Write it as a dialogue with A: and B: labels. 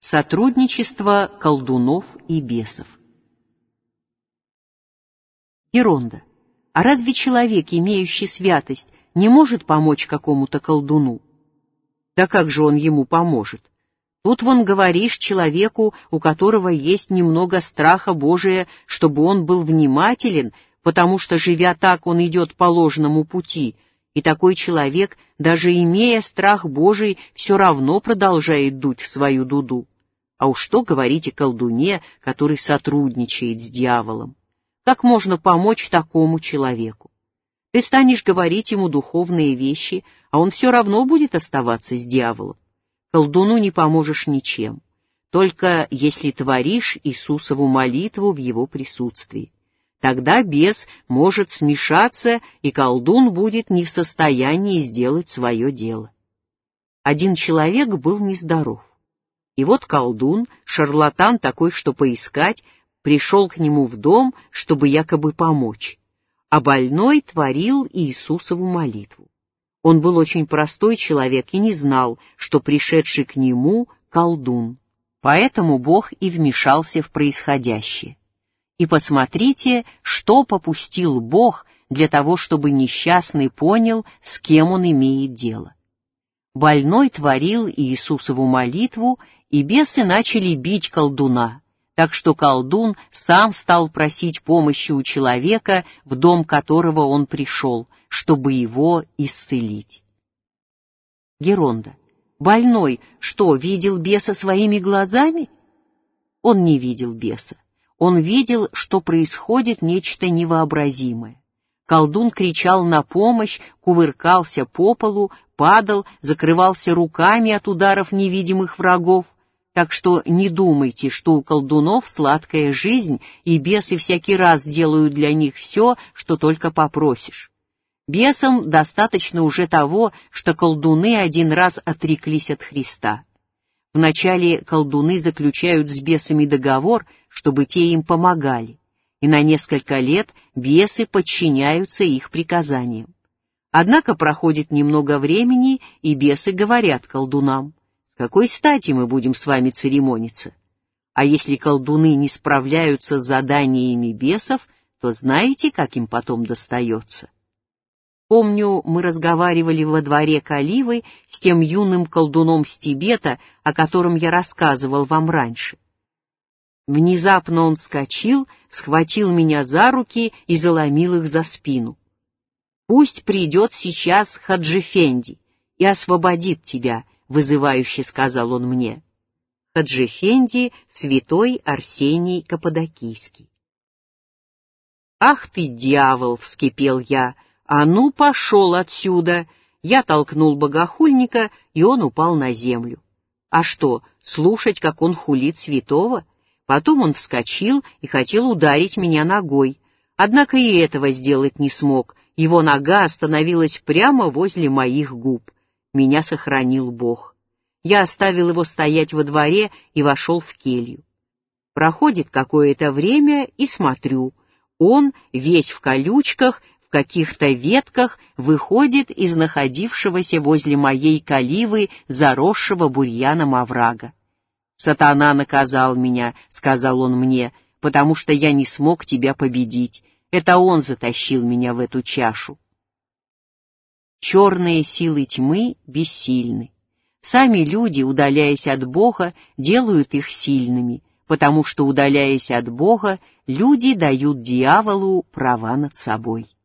A: Сотрудничество колдунов и бесов. Геронда. А разве человек, имеющий святость, не может помочь какому-то колдуну? Да как же он ему поможет? Тут вон говоришь человеку, у которого есть немного страха Божия, чтобы он был внимателен, потому что, живя так, он идет по ложному пути, и такой человек, даже имея страх Божий, все равно продолжает дуть в свою дуду. А уж что говорить о колдуне, который сотрудничает с дьяволом? Как можно помочь такому человеку? Ты станешь говорить ему духовные вещи, а он все равно будет оставаться с дьяволом. Колдуну не поможешь ничем, только если творишь Иисусову молитву в его присутствии. Тогда бес может смешаться, и колдун будет не в состоянии сделать свое дело. Один человек был нездоров. И вот колдун, шарлатан такой, что поискать, пришел к нему в дом, чтобы якобы помочь, а больной творил Иисусову молитву. Он был очень простой человек и не знал, что пришедший к нему колдун. Поэтому Бог и вмешался в происходящее. И посмотрите, что попустил Бог для того, чтобы несчастный понял, с кем он имеет дело. Больной творил Иисусову молитву, и бесы начали бить колдуна, так что колдун сам стал просить помощи у человека, в дом которого он пришел, чтобы его исцелить. Геронда. Больной что, видел беса своими глазами? Он не видел беса. Он видел, что происходит нечто невообразимое. Колдун кричал на помощь, кувыркался по полу, падал, закрывался руками от ударов невидимых врагов. Так что не думайте, что у колдунов сладкая жизнь, и бесы всякий раз делают для них все, что только попросишь. Бесам достаточно уже того, что колдуны один раз отреклись от Христа. Вначале колдуны заключают с бесами договор, чтобы те им помогали, и на несколько лет бесы подчиняются их приказаниям. Однако проходит немного времени, и бесы говорят колдунам: «С какой стати мы будем с вами церемониться?» А если колдуны не справляются с заданиями бесов, то знаете, как им потом достается? Помню, мы разговаривали во дворе Каливы с тем юным колдуном с Тибета, о котором я рассказывал вам раньше. Внезапно он вскочил, схватил меня за руки и заломил их за спину. «Пусть придет сейчас Хаджи-Фенди и освободит тебя», — вызывающе сказал он мне. Хаджи-Фенди — святой Арсений Каппадокийский. «Ах ты, дьявол!» — вскипел я. «А ну, пошел отсюда!» Я толкнул богохульника, и он упал на землю. А что, слушать, как он хулит святого? Потом он вскочил и хотел ударить меня ногой. Однако и этого сделать не смог. Его нога остановилась прямо возле моих губ. Меня сохранил Бог. Я оставил его стоять во дворе и вошел в келью. Проходит какое-то время, и смотрю. Он, весь в колючках, в каких-то ветках, выходит из находившегося возле моей каливы заросшего бурьяном оврага. «Сатана наказал меня», — сказал он мне, — «потому что я не смог тебя победить. Это он затащил меня в эту чашу». Черные силы тьмы бессильны. Сами люди, удаляясь от Бога, делают их сильными, потому что, удаляясь от Бога, люди дают дьяволу права над собой.